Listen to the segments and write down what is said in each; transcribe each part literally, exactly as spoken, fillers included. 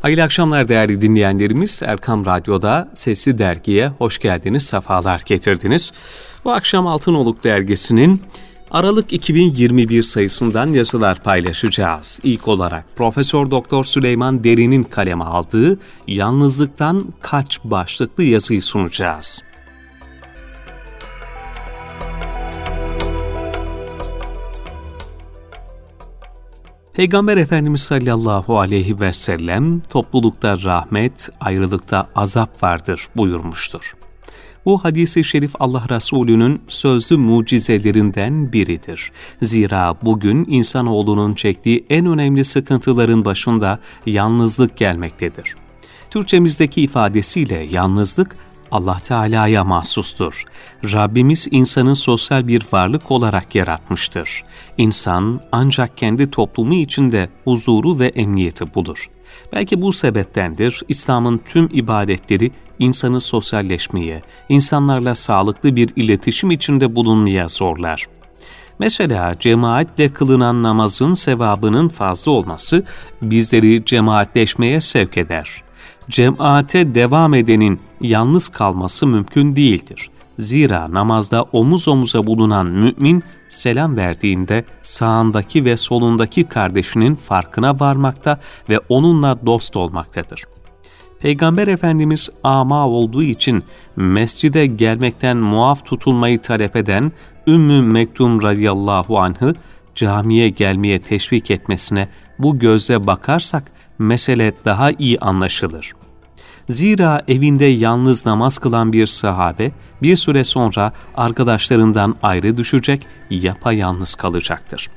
Hayırlı akşamlar değerli dinleyenlerimiz. Erkam Radyo'da Sesli Dergi'ye hoş geldiniz, sefalar getirdiniz. Bu akşam Altınoluk Dergisi'nin Aralık iki bin yirmi bir sayısından yazılar paylaşacağız. İlk olarak Profesör Doktor Süleyman Derin'in kaleme aldığı Yalnızlıktan Kaç başlıklı yazıyı sunacağız. Peygamber Efendimiz sallallahu aleyhi ve sellem toplulukta rahmet, ayrılıkta azap vardır buyurmuştur. Bu hadis-i şerif Allah Resulü'nün sözlü mucizelerinden biridir. Zira bugün insanoğlunun çektiği en önemli sıkıntıların başında yalnızlık gelmektedir. Türkçemizdeki ifadesiyle yalnızlık Allah Teala'ya mahsustur. Rabbimiz insanı sosyal bir varlık olarak yaratmıştır. İnsan ancak kendi toplumu içinde huzuru ve emniyeti bulur. Belki bu sebeptendir İslam'ın tüm ibadetleri insanı sosyalleşmeye, insanlarla sağlıklı bir iletişim içinde bulunmaya zorlar. Mesela cemaatle kılınan namazın sevabının fazla olması bizleri cemaatleşmeye sevk eder. Cemaate devam edenin yalnız kalması mümkün değildir. Zira namazda omuz omuza bulunan mümin selam verdiğinde sağındaki ve solundaki kardeşinin farkına varmakta ve onunla dost olmaktadır. Peygamber Efendimiz ama olduğu için mescide gelmekten muaf tutulmayı talep eden Ümmü Mektum radıyallahu anh'ı camiye gelmeye teşvik etmesine bu gözle bakarsak mesele daha iyi anlaşılır. Zira evinde yalnız namaz kılan bir sahabe bir süre sonra arkadaşlarından ayrı düşecek, yapayalnız kalacaktır.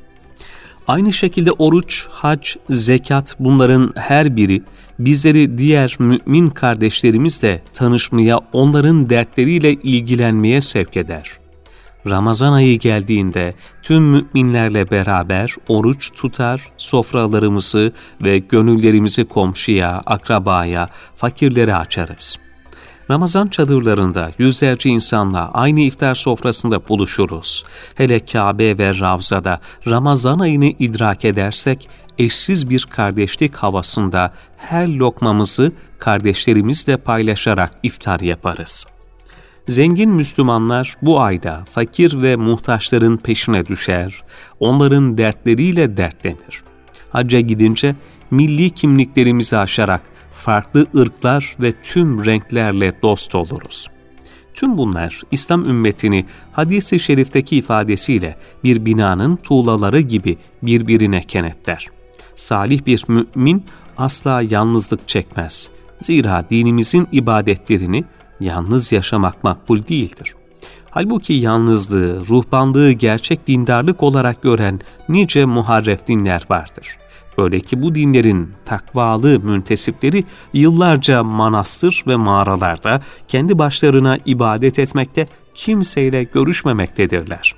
Aynı şekilde oruç, hac, zekat bunların her biri bizleri diğer mümin kardeşlerimizle tanışmaya, onların dertleriyle ilgilenmeye sevk eder. Ramazan ayı geldiğinde tüm müminlerle beraber oruç tutar, sofralarımızı ve gönüllerimizi komşuya, akrabaya, fakirlere açarız. Ramazan çadırlarında yüzlerce insanla aynı iftar sofrasında buluşuruz. Hele Kabe ve Ravza'da Ramazan ayını idrak edersek eşsiz bir kardeşlik havasında her lokmamızı kardeşlerimizle paylaşarak iftar yaparız. Zengin Müslümanlar bu ayda fakir ve muhtaçların peşine düşer, onların dertleriyle dertlenir. Hacca gidince milli kimliklerimizi aşarak farklı ırklar ve tüm renklerle dost oluruz. Tüm bunlar İslam ümmetini hadis-i şerifteki ifadesiyle bir binanın tuğlaları gibi birbirine kenetler. Salih bir mümin asla yalnızlık çekmez. Zira dinimizin ibadetlerini yalnız yaşamak makbul değildir. Halbuki yalnızlığı, ruhbanlığı gerçek dindarlık olarak gören nice muharref dinler vardır. Öyle ki bu dinlerin takvalı müntesipleri yıllarca manastır ve mağaralarda kendi başlarına ibadet etmekte, kimseyle görüşmemektedirler.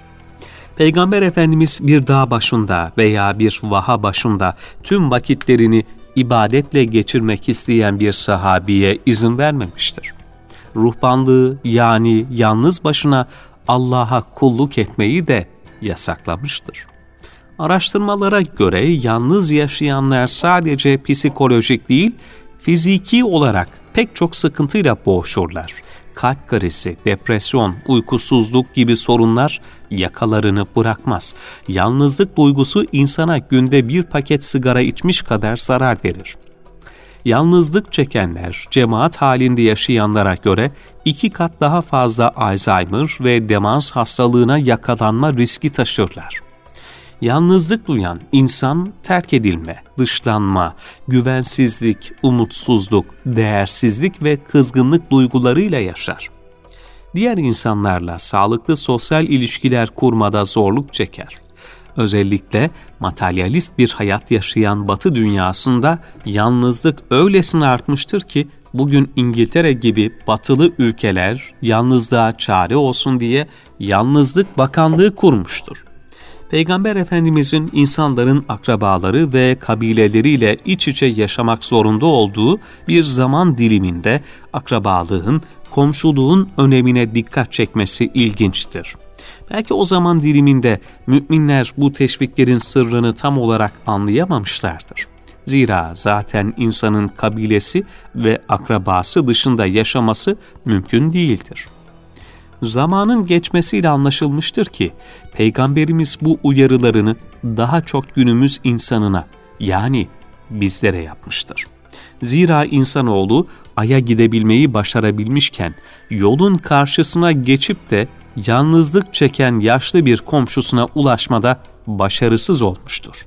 Peygamber Efendimiz bir dağ başında veya bir vaha başında tüm vakitlerini ibadetle geçirmek isteyen bir sahabiye izin vermemiştir. Ruhbanlığı yani yalnız başına Allah'a kulluk etmeyi de yasaklamıştır. Araştırmalara göre yalnız yaşayanlar sadece psikolojik değil, fiziki olarak pek çok sıkıntıyla boğuşurlar. Kalp krizi, depresyon, uykusuzluk gibi sorunlar yakalarını bırakmaz. Yalnızlık duygusu insana günde bir paket sigara içmiş kadar zarar verir. Yalnızlık çekenler, cemaat halinde yaşayanlara göre iki kat daha fazla Alzheimer ve demans hastalığına yakalanma riski taşırlar. Yalnızlık duyan insan terk edilme, dışlanma, güvensizlik, umutsuzluk, değersizlik ve kızgınlık duygularıyla yaşar. Diğer insanlarla sağlıklı sosyal ilişkiler kurmada zorluk çeker. Özellikle materyalist bir hayat yaşayan Batı dünyasında yalnızlık öylesine artmıştır ki bugün İngiltere gibi batılı ülkeler yalnızlığa çare olsun diye Yalnızlık Bakanlığı kurmuştur. Peygamber Efendimizin insanların akrabaları ve kabileleriyle iç içe yaşamak zorunda olduğu bir zaman diliminde akrabalığın, komşuluğun önemine dikkat çekmesi ilginçtir. Belki o zaman diliminde müminler bu teşviklerin sırrını tam olarak anlayamamışlardır. Zira zaten insanın kabilesi ve akrabası dışında yaşaması mümkün değildir. Zamanın geçmesiyle anlaşılmıştır ki, Peygamberimiz bu uyarılarını daha çok günümüz insanına, yani bizlere yapmıştır. Zira insanoğlu Ay'a gidebilmeyi başarabilmişken, yolun karşısına geçip de yalnızlık çeken yaşlı bir komşusuna ulaşmada başarısız olmuştur.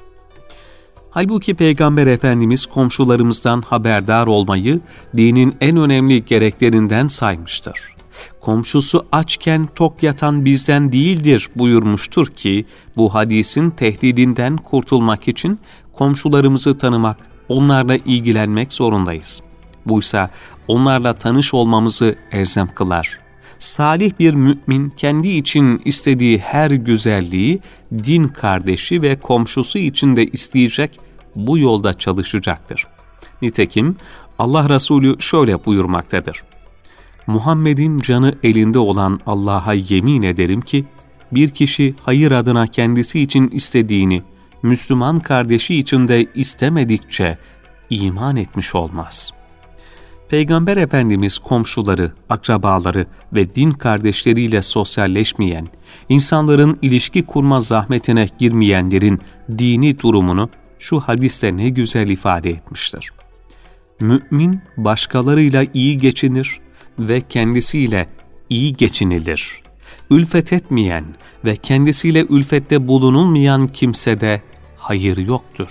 Halbuki Peygamber Efendimiz komşularımızdan haberdar olmayı dinin en önemli gereklerinden saymıştır. Komşusu açken tok yatan bizden değildir buyurmuştur ki, bu hadisin tehdidinden kurtulmak için komşularımızı tanımak, onlarla ilgilenmek zorundayız. Buysa onlarla tanış olmamızı elzem kılar. Salih bir mümin kendi için istediği her güzelliği din kardeşi ve komşusu için de isteyecek, bu yolda çalışacaktır. Nitekim Allah Resulü şöyle buyurmaktadır: Muhammed'in canı elinde olan Allah'a yemin ederim ki, bir kişi hayır adına kendisi için istediğini, Müslüman kardeşi için de istemedikçe iman etmiş olmaz. Peygamber Efendimiz komşuları, akrabaları ve din kardeşleriyle sosyalleşmeyen, insanların ilişki kurma zahmetine girmeyenlerin dini durumunu şu hadiste ne güzel ifade etmiştir. Mümin başkalarıyla iyi geçinir ve kendisiyle iyi geçinilir. Ülfet etmeyen ve kendisiyle ülfette bulunulmayan kimsede hayır yoktur.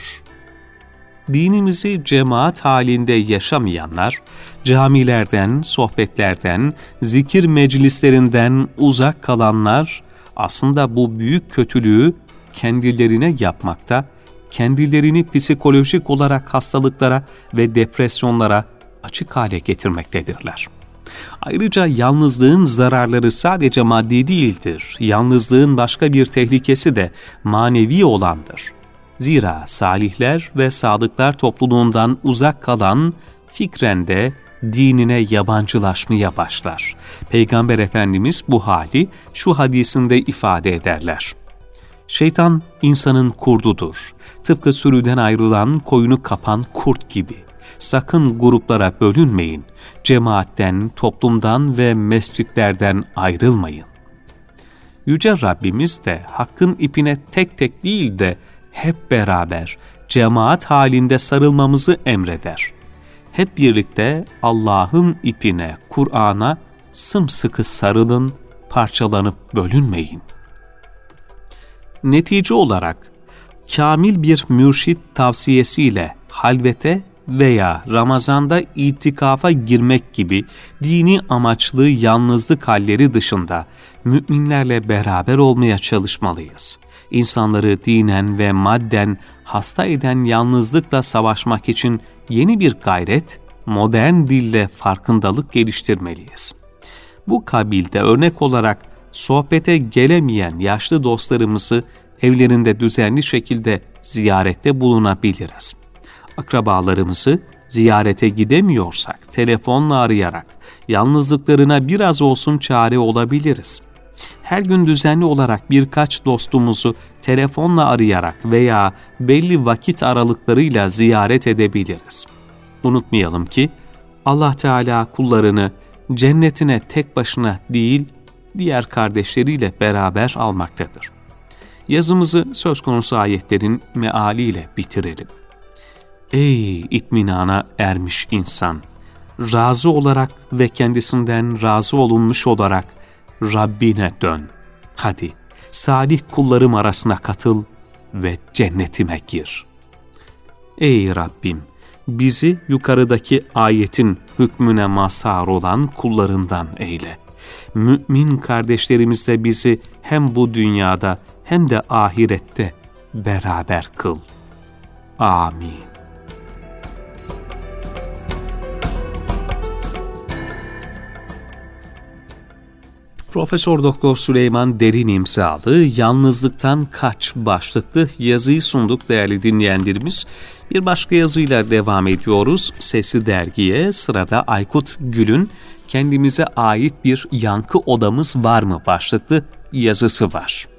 Dinimizi cemaat halinde yaşamayanlar, camilerden, sohbetlerden, zikir meclislerinden uzak kalanlar aslında bu büyük kötülüğü kendilerine yapmakta, kendilerini psikolojik olarak hastalıklara ve depresyonlara açık hale getirmektedirler. Ayrıca yalnızlığın zararları sadece maddi değildir. Yalnızlığın başka bir tehlikesi de manevi olandır. Zira salihler ve sadıklar topluluğundan uzak kalan fikren de dinine yabancılaşmaya başlar. Peygamber Efendimiz bu hali şu hadisinde ifade ederler: Şeytan insanın kurdudur. Tıpkı sürüden ayrılan koyunu kapan kurt gibi. Sakın gruplara bölünmeyin. Cemaatten, toplumdan ve mescitlerden ayrılmayın. Yüce Rabbimiz de hakkın ipine tek tek değil de hep beraber, cemaat halinde sarılmamızı emreder. Hep birlikte Allah'ın ipine, Kur'an'a sımsıkı sarılın, parçalanıp bölünmeyin. Netice olarak, kamil bir mürşit tavsiyesiyle halvete veya Ramazan'da itikafa girmek gibi dini amaçlı yalnızlık halleri dışında müminlerle beraber olmaya çalışmalıyız. İnsanları dinen ve madden hasta eden yalnızlıkla savaşmak için yeni bir gayret, modern dille farkındalık geliştirmeliyiz. Bu kabilde örnek olarak sohbete gelemeyen yaşlı dostlarımızı evlerinde düzenli şekilde ziyarette bulunabiliriz. Akrabalarımızı ziyarete gidemiyorsak telefonla arayarak yalnızlıklarına biraz olsun çare olabiliriz. Her gün düzenli olarak birkaç dostumuzu telefonla arayarak veya belli vakit aralıklarıyla ziyaret edebiliriz. Unutmayalım ki Allah Teala kullarını cennetine tek başına değil, diğer kardeşleriyle beraber almaktadır. Yazımızı söz konusu ayetlerin mealiyle bitirelim. Ey itminana ermiş insan! Razı olarak ve kendisinden razı olunmuş olarak Rabbine dön. Hadi salih kullarım arasına katıl ve cennetime gir. Ey Rabbim! Bizi yukarıdaki ayetin hükmüne mazhar olan kullarından eyle. Mümin kardeşlerimizle bizi hem bu dünyada hem de ahirette beraber kıl. Amin. Profesör Doktor Süleyman Derin imzalı Yalnızlıktan Kaç başlıklı yazıyı sunduk değerli dinleyenlerimiz. Bir başka yazıyla devam ediyoruz. Sesli Dergi'ye sırada Aykut Gül'ün Kendimize Ait Bir Yankı Odamız Var mı başlıklı yazısı var.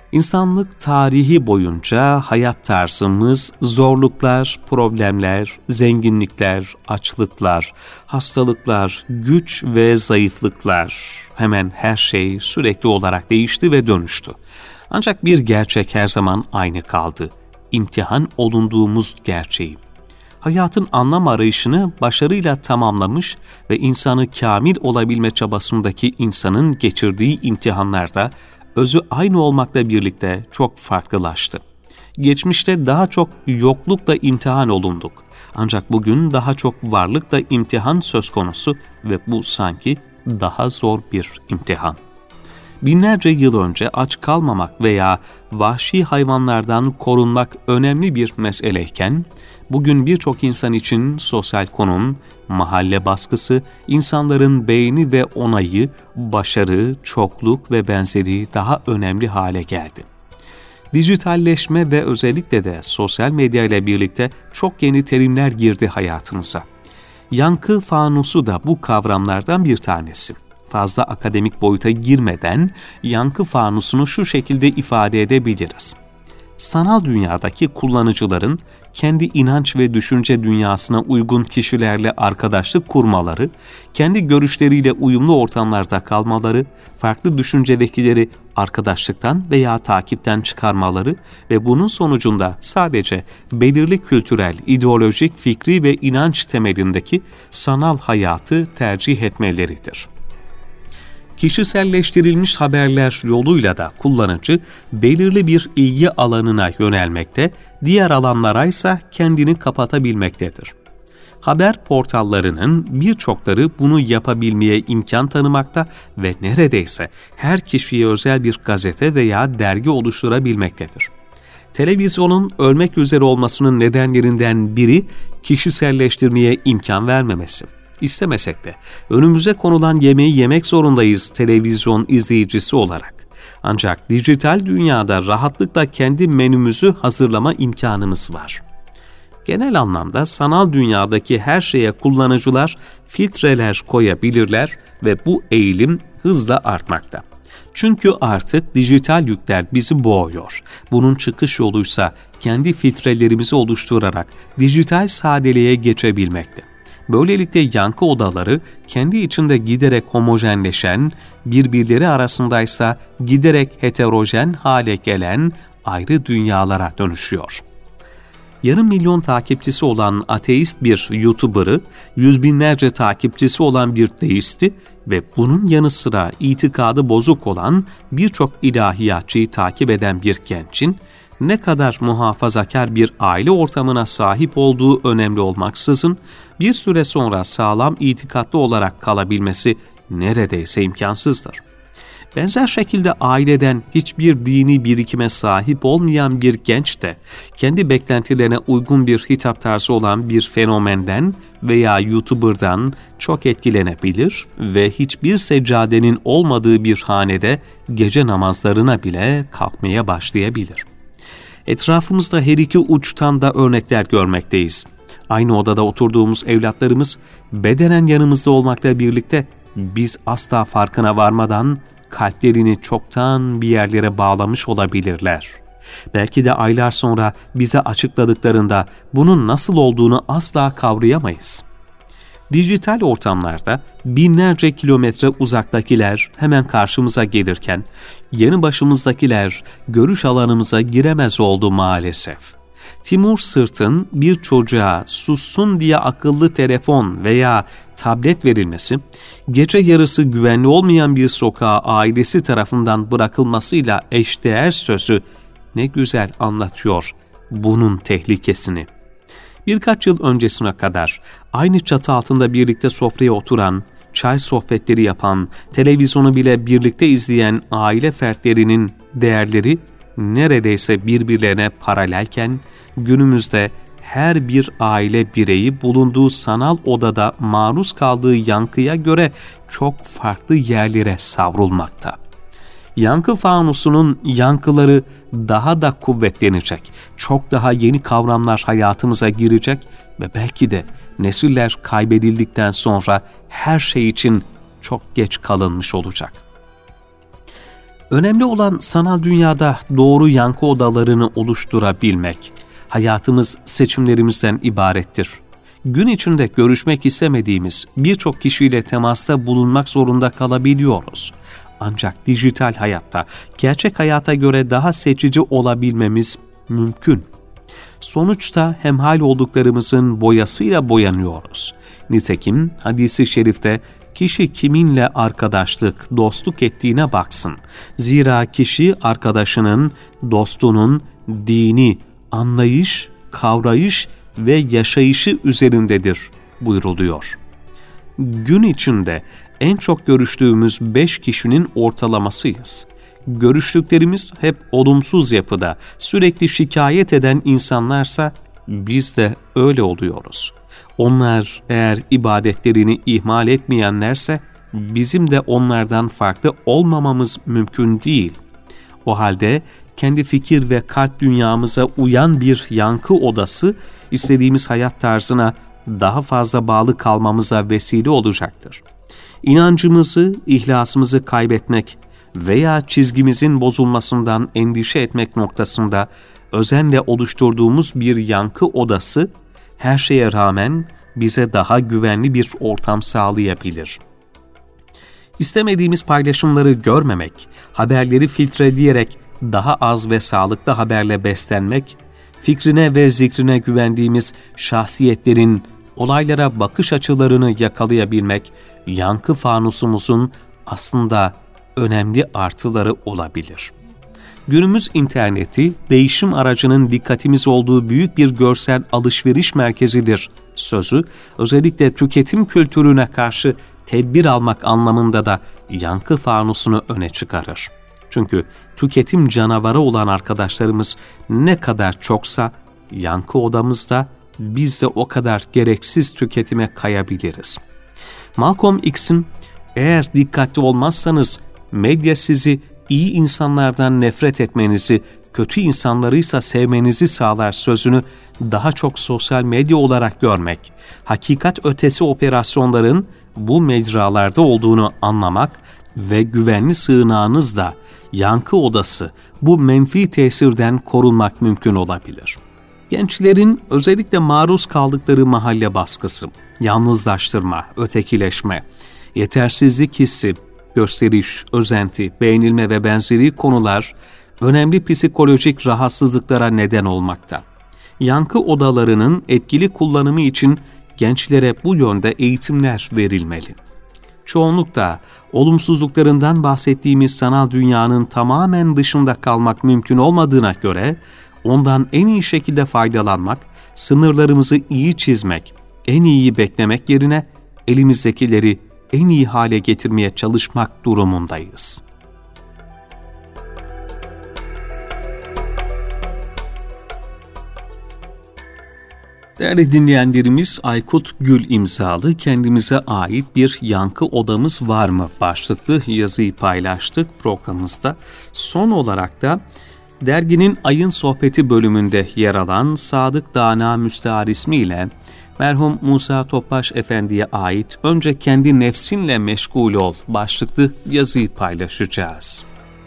İnsanlık tarihi boyunca hayat tarzımız zorluklar, problemler, zenginlikler, açlıklar, hastalıklar, güç ve zayıflıklar, hemen her şey sürekli olarak değişti ve dönüştü. Ancak bir gerçek her zaman aynı kaldı. İmtihan olunduğumuz gerçeği. Hayatın anlam arayışını başarıyla tamamlamış ve insanı kamil olabilme çabasındaki insanın geçirdiği imtihanlarda özü aynı olmakla birlikte çok farklılaştı. Geçmişte daha çok yoklukla imtihan olunduk. Ancak bugün daha çok varlıkla imtihan söz konusu ve bu sanki daha zor bir imtihan. Binlerce yıl önce aç kalmamak veya vahşi hayvanlardan korunmak önemli bir meseleyken, bugün birçok insan için sosyal konum, mahalle baskısı, insanların beğeni ve onayı, başarı, çokluk ve benzeri daha önemli hale geldi. Dijitalleşme ve özellikle de sosyal medya ile birlikte çok yeni terimler girdi hayatımıza. Yankı fanusu da bu kavramlardan bir tanesi. Fazla akademik boyuta girmeden yankı fanusunu şu şekilde ifade edebiliriz. Sanal dünyadaki kullanıcıların kendi inanç ve düşünce dünyasına uygun kişilerle arkadaşlık kurmaları, kendi görüşleriyle uyumlu ortamlarda kalmaları, farklı düşüncedekileri arkadaşlıktan veya takipten çıkarmaları ve bunun sonucunda sadece belirli kültürel, ideolojik, fikri ve inanç temelindeki sanal hayatı tercih etmeleridir. Kişiselleştirilmiş haberler yoluyla da kullanıcı belirli bir ilgi alanına yönelmekte, diğer alanlara ise kendini kapatabilmektedir. Haber portallarının birçokları bunu yapabilmeye imkan tanımakta ve neredeyse her kişiye özel bir gazete veya dergi oluşturabilmektedir. Televizyonun ölmek üzere olmasının nedenlerinden biri kişiselleştirmeye imkan vermemesi. İstemesek de önümüze konulan yemeği yemek zorundayız televizyon izleyicisi olarak. Ancak dijital dünyada rahatlıkla kendi menümüzü hazırlama imkanımız var. Genel anlamda sanal dünyadaki her şeye kullanıcılar filtreler koyabilirler ve bu eğilim hızla artmakta. Çünkü artık dijital yükler bizi boğuyor. Bunun çıkış yoluysa kendi filtrelerimizi oluşturarak dijital sadeliğe geçebilmekte. Böylelikle yankı odaları kendi içinde giderek homojenleşen, birbirleri arasındaysa giderek heterojen hale gelen ayrı dünyalara dönüşüyor. Yarım milyon takipçisi olan ateist bir YouTuber'ı, yüz binlerce takipçisi olan bir deisti ve bunun yanı sıra itikadı bozuk olan birçok ilahiyatçıyı takip eden bir gencin, ne kadar muhafazakar bir aile ortamına sahip olduğu önemli olmaksızın, bir süre sonra sağlam itikatlı olarak kalabilmesi neredeyse imkansızdır. Benzer şekilde aileden hiçbir dini birikime sahip olmayan bir genç de, kendi beklentilerine uygun bir hitap tarzı olan bir fenomenden veya YouTuber'dan çok etkilenebilir ve hiçbir seccadenin olmadığı bir hanede gece namazlarına bile kalkmaya başlayabilir. Etrafımızda her iki uçtan da örnekler görmekteyiz. Aynı odada oturduğumuz evlatlarımız bedenen yanımızda olmakla birlikte biz asla farkına varmadan kalplerini çoktan bir yerlere bağlamış olabilirler. Belki de aylar sonra bize açıkladıklarında bunun nasıl olduğunu asla kavrayamayız. Dijital ortamlarda binlerce kilometre uzaktakiler hemen karşımıza gelirken, yanı başımızdakiler görüş alanımıza giremez oldu maalesef. Timur Sırt'ın bir çocuğa sussun diye akıllı telefon veya tablet verilmesi, gece yarısı güvenli olmayan bir sokağa ailesi tarafından bırakılmasıyla eşdeğer sözü ne güzel anlatıyor bunun tehlikesini. Birkaç yıl öncesine kadar aynı çatı altında birlikte sofraya oturan, çay sohbetleri yapan, televizyonu bile birlikte izleyen aile fertlerinin değerleri neredeyse birbirlerine paralelken, günümüzde her bir aile bireyi bulunduğu sanal odada maruz kaldığı yankıya göre çok farklı yerlere savrulmakta. Yankı fanusunun yankıları daha da kuvvetlenecek, çok daha yeni kavramlar hayatımıza girecek ve belki de nesiller kaybedildikten sonra her şey için çok geç kalınmış olacak. Önemli olan sanal dünyada doğru yankı odalarını oluşturabilmek. Hayatımız seçimlerimizden ibarettir. Gün içinde görüşmek istemediğimiz birçok kişiyle temasta bulunmak zorunda kalabiliyoruz. Ancak dijital hayatta gerçek hayata göre daha seçici olabilmemiz mümkün. Sonuçta hemhal olduklarımızın boyasıyla boyanıyoruz. Nitekim hadis-i şerifte kişi kiminle arkadaşlık, dostluk ettiğine baksın. Zira kişi arkadaşının, dostunun dini, anlayış, kavrayış ve yaşayışı üzerindedir buyruluyor. Gün içinde en çok görüştüğümüz beş kişinin ortalamasıyız. Görüştüklerimiz hep olumsuz yapıda, sürekli şikayet eden insanlarsa biz de öyle oluyoruz. Onlar eğer ibadetlerini ihmal etmeyenlerse bizim de onlardan farklı olmamamız mümkün değil. O halde kendi fikir ve kalp dünyamıza uyan bir yankı odası istediğimiz hayat tarzına daha fazla bağlı kalmamıza vesile olacaktır. İnancımızı, ihlasımızı kaybetmek veya çizgimizin bozulmasından endişe etmek noktasında özenle oluşturduğumuz bir yankı odası her şeye rağmen bize daha güvenli bir ortam sağlayabilir. İstemediğimiz paylaşımları görmemek, haberleri filtreleyerek daha az ve sağlıklı haberle beslenmek, fikrine ve zikrine güvendiğimiz şahsiyetlerin olaylara bakış açılarını yakalayabilmek, yankı fanusumuzun aslında önemli artıları olabilir. Günümüz interneti, değişim aracının dikkatimiz olduğu büyük bir görsel alışveriş merkezidir sözü, özellikle tüketim kültürüne karşı tedbir almak anlamında da yankı fanusunu öne çıkarır. Çünkü tüketim canavarı olan arkadaşlarımız ne kadar çoksa, yankı odamızda biz de o kadar gereksiz tüketime kayabiliriz. Malcolm X'in "Eğer dikkatli olmazsanız medya sizi iyi insanlardan nefret etmenizi, kötü insanlarıysa sevmenizi sağlar" sözünü daha çok sosyal medya olarak görmek, hakikat ötesi operasyonların bu mecralarda olduğunu anlamak ve güvenli sığınağınızla yankı odası bu menfi tesirden korunmak mümkün olabilir. Gençlerin özellikle maruz kaldıkları mahalle baskısı, yalnızlaştırma, ötekileşme, yetersizlik hissi, gösteriş, özenti, beğenilme ve benzeri konular önemli psikolojik rahatsızlıklara neden olmakta. Yankı odalarının etkili kullanımı için gençlere bu yönde eğitimler verilmeli. Çoğunlukla olumsuzluklarından bahsettiğimiz sanal dünyanın tamamen dışında kalmak mümkün olmadığına göre ondan en iyi şekilde faydalanmak, sınırlarımızı iyi çizmek, en iyiyi beklemek yerine elimizdekileri en iyi hale getirmeye çalışmak durumundayız. Değerli dinleyenlerimiz, Aykut Gül imzalı "Kendimize ait bir yankı odamız var mı?" başlıklı yazıyı paylaştık programımızda. Son olarak da derginin Ayın Sohbeti bölümünde yer alan Sadık Dana Müstehar ismiyle merhum Musa Topbaş Efendi'ye ait "Önce kendi nefsinle meşgul ol" başlıklı yazıyı paylaşacağız.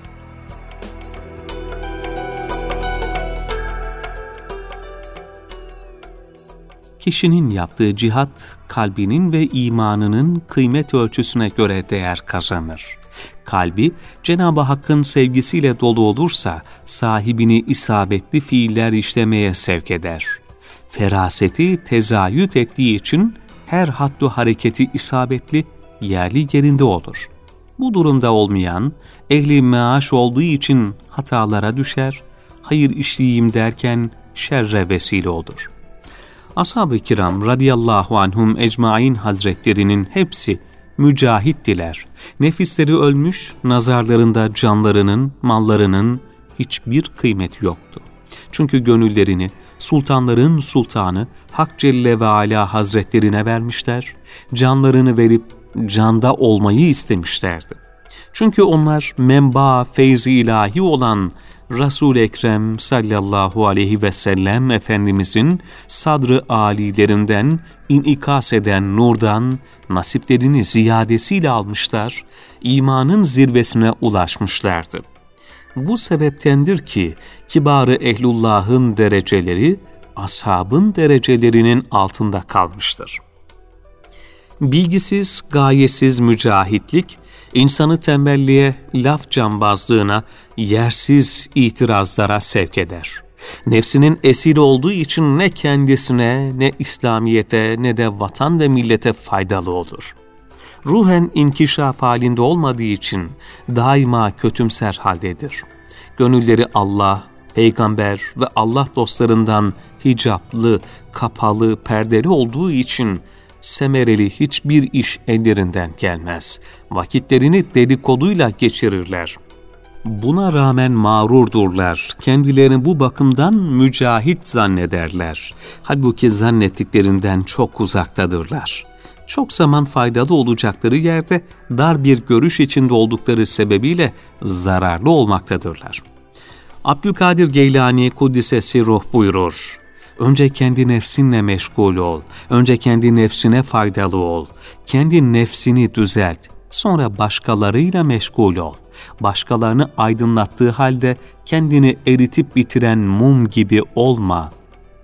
Kişinin yaptığı cihat, kalbinin ve imanının kıymet ölçüsüne göre değer kazanır. Kalbi, Cenab-ı Hakk'ın sevgisiyle dolu olursa, sahibini isabetli fiiller işlemeye sevk eder. Feraseti tezayüt ettiği için, her haddu hareketi isabetli, yerli yerinde olur. Bu durumda olmayan, ehli meaş olduğu için hatalara düşer, hayır işleyeyim derken şerre vesile olur. Ashab-ı kiram radıyallahu anhum ecmaîn hazretlerinin hepsi mücahittiler. Nefisleri ölmüş, nazarlarında canlarının, mallarının hiçbir kıymeti yoktu. Çünkü gönüllerini sultanların sultanı Hak Celle ve Ala hazretlerine vermişler, canlarını verip canda olmayı istemişlerdi. Çünkü onlar menba feyzi ilahi olan Resul-i Ekrem sallallahu aleyhi ve sellem Efendimizin sadr-ı âlilerinden inikas eden nurdan nasiplerini ziyadesiyle almışlar, imanın zirvesine ulaşmışlardı. Bu sebeptendir ki kibar-ı ehlullah'ın dereceleri ashabın derecelerinin altında kalmıştır. Bilgisiz, gayesiz mücahitlik, insanı tembelliğe, laf cambazlığına, yersiz itirazlara sevk eder. Nefsinin esiri olduğu için ne kendisine, ne İslamiyete, ne de vatan ve millete faydalı olur. Ruhen inkişaf halinde olmadığı için daima kötümser haldedir. Gönülleri Allah, peygamber ve Allah dostlarından hicaplı, kapalı, perdeli olduğu için semereli hiçbir iş ellerinden gelmez. Vakitlerini dedikoduyla geçirirler. Buna rağmen mağrurdurlar. Kendilerini bu bakımdan mücahit zannederler. Halbuki zannettiklerinden çok uzaktadırlar. Çok zaman faydalı olacakları yerde dar bir görüş içinde oldukları sebebiyle zararlı olmaktadırlar. Abdülkadir Geylani Kuddisesi Ruh buyurur: önce kendi nefsinle meşgul ol, önce kendi nefsine faydalı ol, kendi nefsini düzelt, sonra başkalarıyla meşgul ol. Başkalarını aydınlattığı halde kendini eritip bitiren mum gibi olma.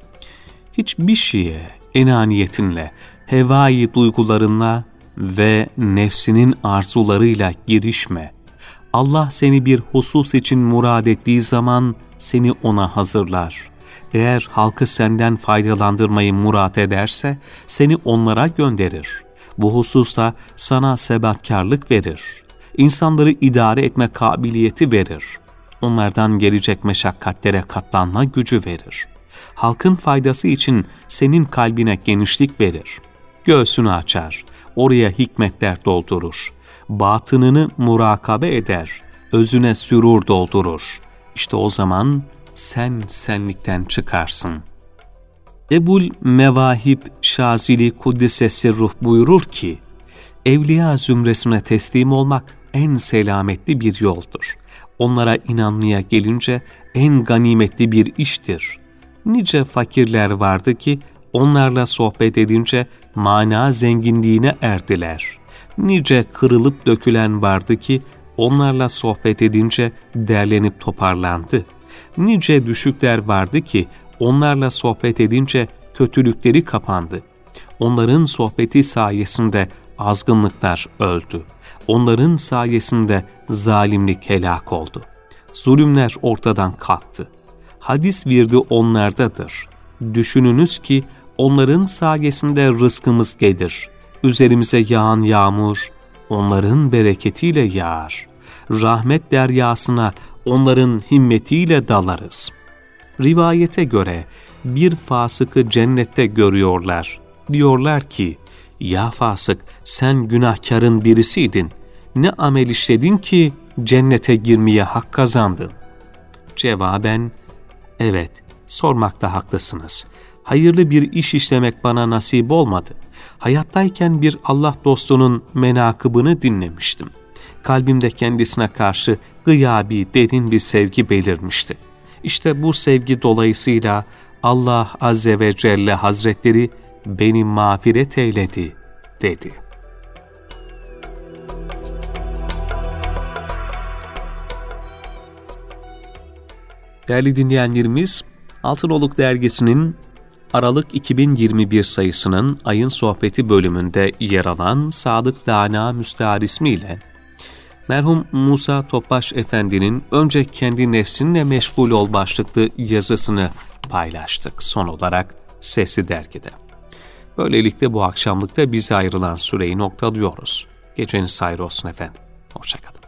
Hiçbir şeye enaniyetinle, hevai duygularınla ve nefsinin arzularıyla girişme. Allah seni bir husus için murad ettiği zaman seni ona hazırlar. Eğer halkı senden faydalandırmayı murat ederse seni onlara gönderir. Bu hususta sana sebatkarlık verir. İnsanları idare etme kabiliyeti verir. Onlardan gelecek meşakkatlere katlanma gücü verir. Halkın faydası için senin kalbine genişlik verir. Göğsünü açar, oraya hikmetler doldurur. Batınını murakabe eder, özüne sürur doldurur. İşte o zaman sen senlikten çıkarsın. Ebul Mevahib Şazili Kuddisesi Ruh buyurur ki, evliya zümresine teslim olmak en selametli bir yoldur. Onlara inanmaya gelince en ganimetli bir iştir. Nice fakirler vardı ki onlarla sohbet edince mana zenginliğine erdiler. Nice kırılıp dökülen vardı ki onlarla sohbet edince derlenip toparlandı. Nice düşükler vardı ki onlarla sohbet edince kötülükleri kapandı. Onların sohbeti sayesinde azgınlıklar öldü. Onların sayesinde zalimlik helak oldu. Zulümler ortadan kalktı. Hadis virdi onlardadır. Düşününüz ki onların sayesinde rızkımız gelir. Üzerimize yağan yağmur onların bereketiyle yağar. Rahmet deryasına onların himmetiyle dalarız. Rivayete göre bir fasıkı cennette görüyorlar. Diyorlar ki, ya fasık sen günahkarın birisiydin. Ne amel işledin ki cennete girmeye hak kazandın? Cevaben, evet, sormakta haklısınız. Hayırlı bir iş işlemek bana nasip olmadı. Hayattayken bir Allah dostunun menakıbını dinlemiştim. Kalbimde kendisine karşı gıyabi derin bir sevgi belirmişti. İşte bu sevgi dolayısıyla Allah Azze ve Celle Hazretleri beni mağfiret eyledi, dedi. Değerli dinleyenlerimiz, Altınoluk Dergisi'nin Aralık iki bin yirmi bir sayısının Ayın Sohbeti bölümünde yer alan Sadık Dana Müstehar ismiyle merhum Musa Topbaş Efendi'nin önce kendi nefsinle meşgul ol başlıklı yazısını paylaştık son olarak Sesli Dergi'de. Böylelikle bu akşamlıkta bize ayrılan süreyi noktalıyoruz. Geceniz hayır olsun efendim. Hoşça kalın.